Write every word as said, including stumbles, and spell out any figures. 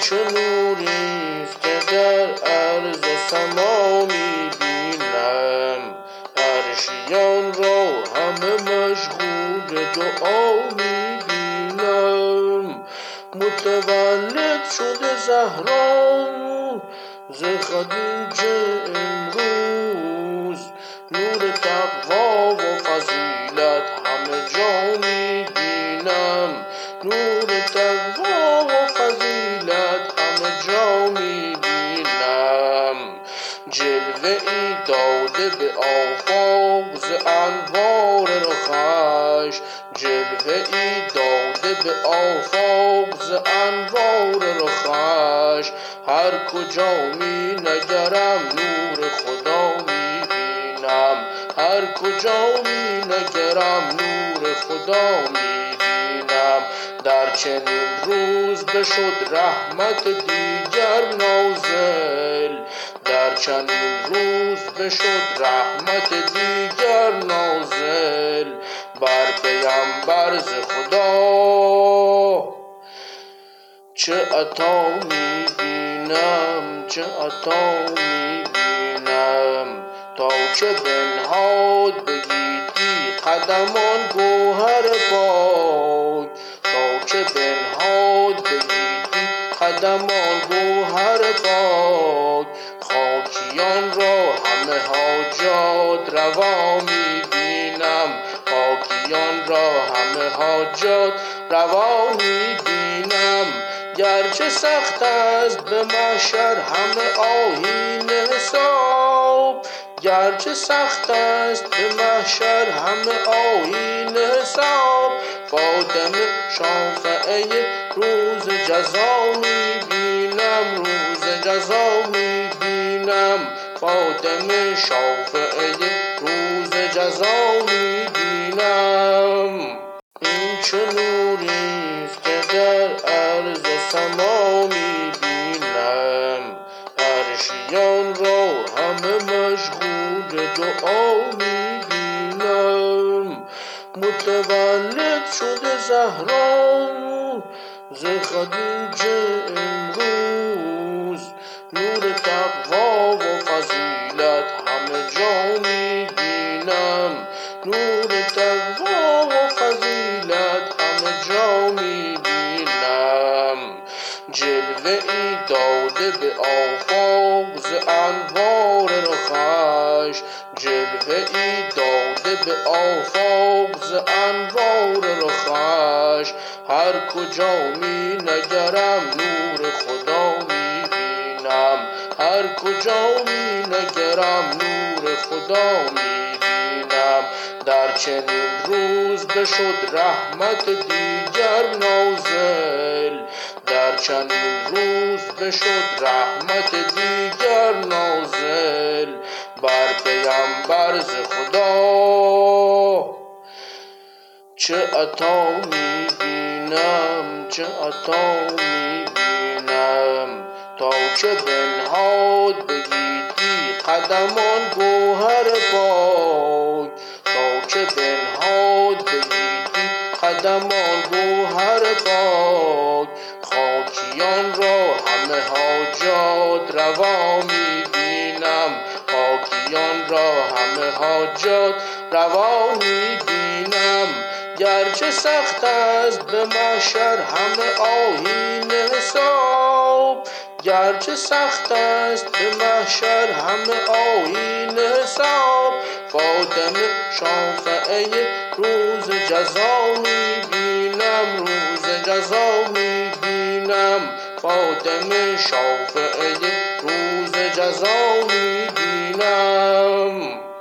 چه نوریست که در عرض سما میبینم، عرشیان را همه مشغول دعا میبینم. متولد شده زهرا ز خدیجه امروز، نور تقوا و فضیلت همه جا میبینم، نور تقوا و فضیلت همه جا میبینم. جلوه ای داده به آفاق ز انوار رخش، جلوه ای داده به آفاق ز انوار رخش. هر کجا می نگرم نور خدا میبینم، هر کجا می نگرم نور خدا میبینم. در چنین روز بشد رحمت دیگر نازل، در چنین روز بشد رحمت دیگر نازل بر پیمبر ز خدا. چه عطا میبینم، چه عطا میبینم، تا که بنهاد به گیتی قدمان گوهر پاک، تا که بنهاد به گیتی قدمان گوهر پاک. خاکیان را همه حاجات روا میبینم، خاکیان را همه حاجات روا میبینم. گرچه سخت است به محشر همه آیین حساب، گرچه سخت است به محشر همه آیین حساب. فاطمه شافعه روز جزا میبینم، روز جزا میبینم. فاطمه شافعه روز جزا میبینم. این چه نوریست که در عرض سما میبینم، عرشیان را همه مشغول دعا میبینم. متولد شده زهرا ز خدیجه امروز، نور تقوا و فضیلت همه جا میبینم، نور تقوا و فضیلت همه جا میبینم. جلوه ای داده به آفاق ز انوار رخش، جلوه ای داده به آفاق ز انوار رخش. هر کجا می نگرم نور خدا میبینم، هر کجا می نگرم نور خدا میبینم. در چنین روز بشد رحمت دیگر نازل، در چنین روز بشد رحمت دیگر نازل بر پیمبر ز خدا. چه عطا میبینم، چه عطا میبینم، تا که بنهاد به گیتی قدمان گوهر پاک، تا که بنهاد به گیتی قدمان گوهر پاک. خاکیان را همه حاجات روا میبینم، خاکیان را همه حاجات روا میبینم. گرچه سخت است به محشر همه آیین حساب، گرچه سخت است به محشر همه آیین حساب. فاطمه شافعه روز جزا میبینم، روز جزا میبینم. فاطمه شافعه روز جزا میبینم.